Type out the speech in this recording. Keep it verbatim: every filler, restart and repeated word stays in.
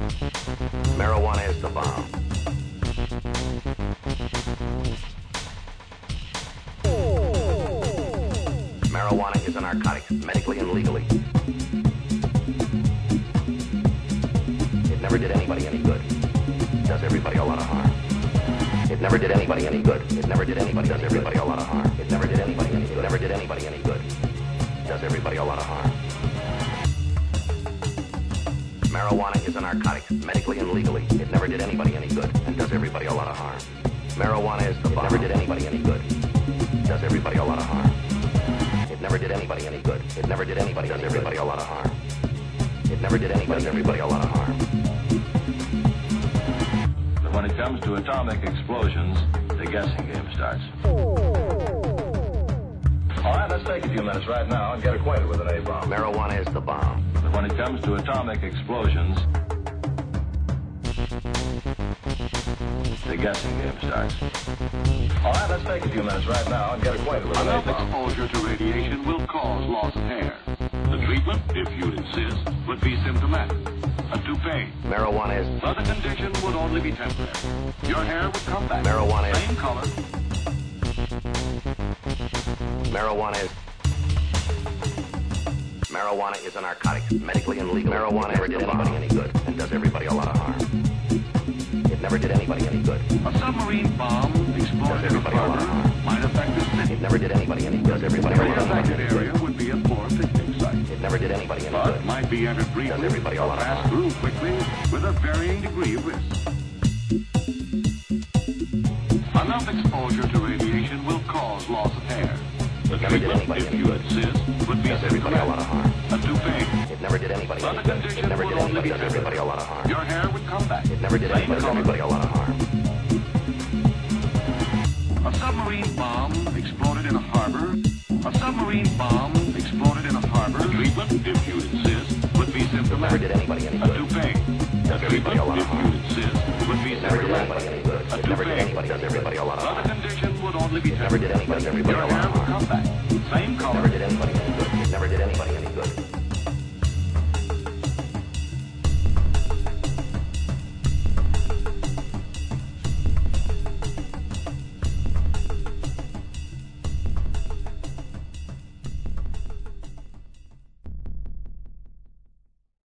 Marijuana is the bomb. Marijuana is a narcotic, medically and legally. It never did anybody any good. It does everybody a lot of harm. It never did anybody any good. It never did anybody, does everybody a lot of harm. It never did anybody any good. It never did anybody any good. It does everybody a lot of harm. Marijuana is a narcotic, medically and legally. It never did anybody any good and does everybody a lot of harm. Marijuana is the bomb. It never did anybody any good. It does everybody a lot of harm. It never did anybody any good. It never did anybody, does everybody a lot of harm. It never did anybody, does everybody a lot of harm. But when it comes to atomic explosions, the guessing game starts. All right, let's take a few minutes right now and get acquainted with an A-bomb. Marijuana is the bomb. But when it comes to atomic explosions, the guessing game starts. All right, let's take a few minutes right now and get acquainted with an Enough A-bomb. exposure to radiation will cause loss of hair. The treatment, if you'd insist, would be symptomatic. A toupee. Marijuana is... But the condition would only be temporary. Your hair would come back. Marijuana is... Same color. Marijuana is... Marijuana is a narcotic, medically and legal. Marijuana never did anybody any good and does everybody a lot of harm. It never did anybody any good. A submarine bomb exploded in a everybody a lot of harbor harm. might affect the city. It never did anybody any good. Does everybody The a lot of harm. affected area would be a poor picnic site. It never did anybody any But good. might be entered Does briefly everybody a or lot of pass harm. through quickly with a varying degree of risk. Enough exposure to radiation will cause loss of hair. The It never did treatment, anybody if any you good. insist, would be Does everybody a lot of harm. a toupee. It never did anybody But any the good. It condition never would did only anybody, be does everybody a lot of harm. Your hair would come back. It never did Same anybody, does color. everybody a lot of harm. A submarine bomb exploded in a harbor. A submarine bomb exploded in a harbor. The treatment, if you insist, would be It never symptomatic. did anybody any A good. toupee. Does everybody a lot of If you harm. insist, would be It never did anybody symptomatic. any good. A It never did toupee. anybody, does everybody a lot of But harm. the condition would only be It never did temporary. anybody, does everybody Your a lot hair of would harm. come back. Same It color. never did anybody any good. It never did anybody any